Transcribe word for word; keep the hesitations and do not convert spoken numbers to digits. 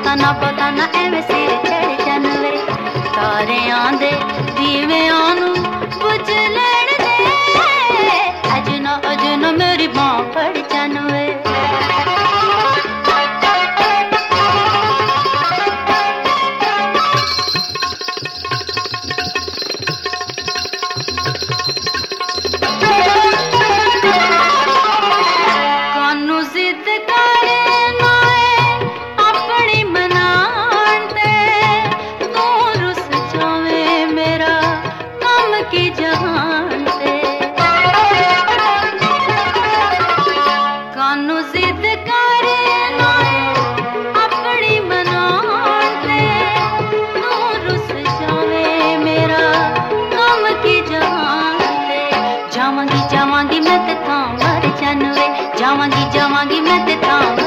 पता ना पता ना एवें सिर चढ़ जान वे, तारियां दे दीवियां नू बुझ लैण दे, अज ना अज ना मेरी बांह फड़ जान वे। जावांगी जावांगी मैं ते थां मर जान वे, जावांगी जावांगी मैं ते थां